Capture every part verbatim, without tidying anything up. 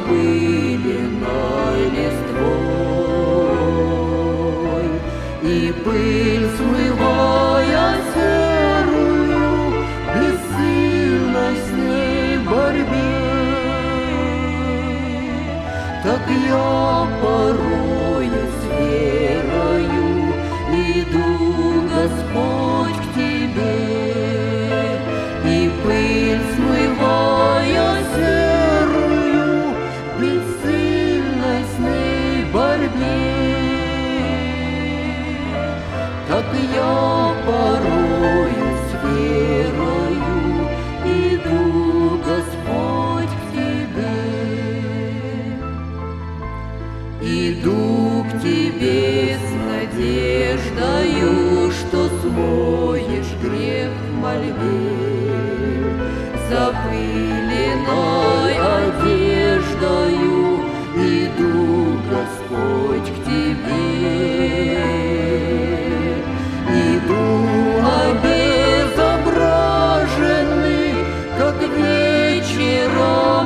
запыленной листвой, и пыль, смывая серую, бессильной с ней борьбе. Так я порою с верою иду, Господь, к Тебе, и пыль, смывая серую, бессильной с ней борьбе. Так я порою с верою иду, Господь, к Тебе. Иду к Тебе с надеждою, что смоешь грех в мольбе. Запыленной одеждою иду, Господь, к Тебе. Иду обезображенный, как вечером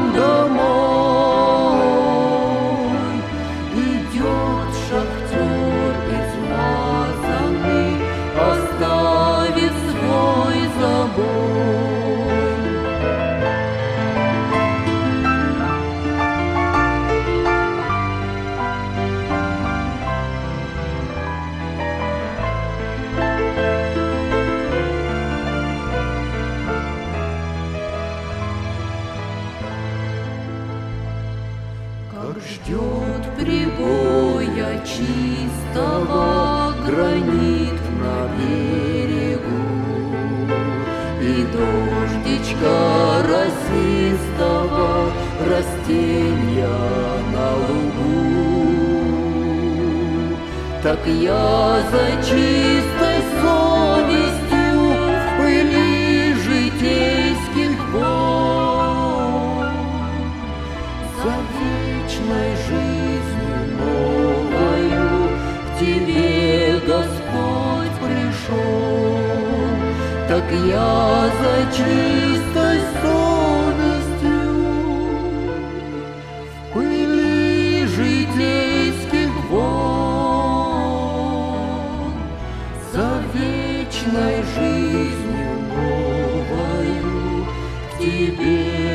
домой. Идет шахтер измазанный, оставив свой забой. Как ждет прибоя чистого гранит на берегу, и дождичка росистого растенья на лугу. Так я за чистой совестью в пыли житейских вод, за вечной жизнью новою к Тебе, Господь, пришел. Так я за чистой совестью в пыли житейских вод, за вечной жизнью новою к Тебе.